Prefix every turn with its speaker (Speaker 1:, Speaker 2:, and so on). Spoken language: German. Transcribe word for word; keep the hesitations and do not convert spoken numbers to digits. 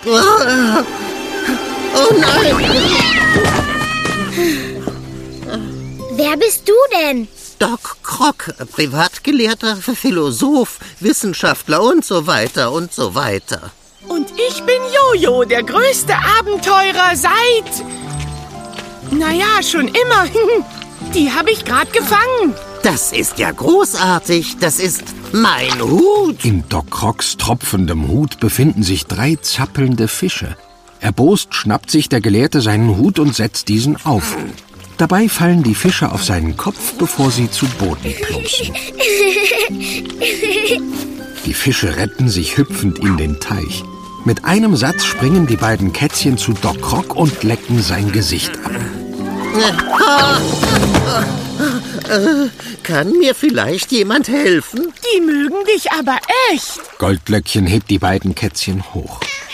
Speaker 1: Oh nein!
Speaker 2: Wer bist du denn?
Speaker 1: Doc Croc, Privatgelehrter, Philosoph, Wissenschaftler und so weiter und so weiter.
Speaker 3: Und ich bin Jojo, der größte Abenteurer seit... Naja, schon immer. Die habe ich gerade gefangen.
Speaker 1: Das ist ja großartig. Das ist mein Hut.
Speaker 4: In Doc Crocs tropfendem Hut befinden sich drei zappelnde Fische. Erbost schnappt sich der Gelehrte seinen Hut und setzt diesen auf. Dabei fallen die Fische auf seinen Kopf, bevor sie zu Boden plumpsen. Die Fische retten sich hüpfend in den Teich. Mit einem Satz springen die beiden Kätzchen zu Doc Croc und lecken sein Gesicht ab.
Speaker 1: Kann mir vielleicht jemand helfen?
Speaker 3: Die mögen dich aber echt.
Speaker 4: Goldlöckchen hebt die beiden Kätzchen hoch.